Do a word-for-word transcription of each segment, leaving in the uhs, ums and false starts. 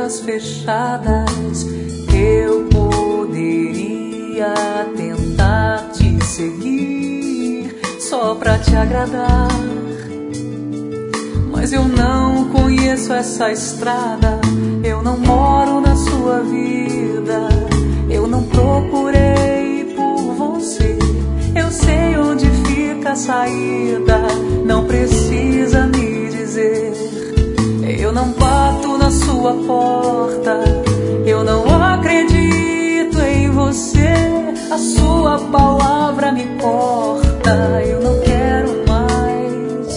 portas fechadas, eu poderia tentar te seguir só pra te agradar. Mas eu não conheço essa estrada, eu não moro na sua vida, eu não procurei por você. Eu sei onde fica a saída, não precisa me dizer. Eu não bato na sua porta, eu não acredito em você. A sua palavra me corta, eu não quero mais.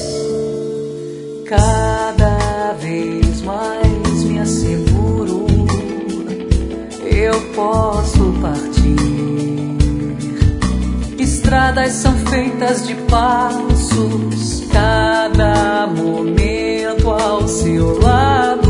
Cada vez mais me asseguro, eu posso partir. Estradas são feitas de passos, cada momento ao seu lado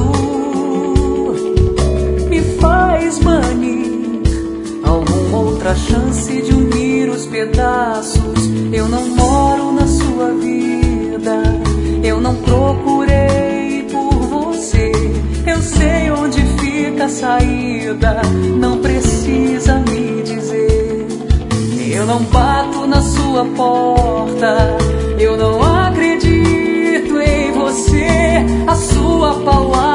me faz banir alguma outra chance de unir os pedaços. Eu não moro na sua vida, eu não procurei por você. Eu sei onde fica a saída, não precisa me dizer. Eu não bato na sua porta, eu não acredito em você. A sua palavra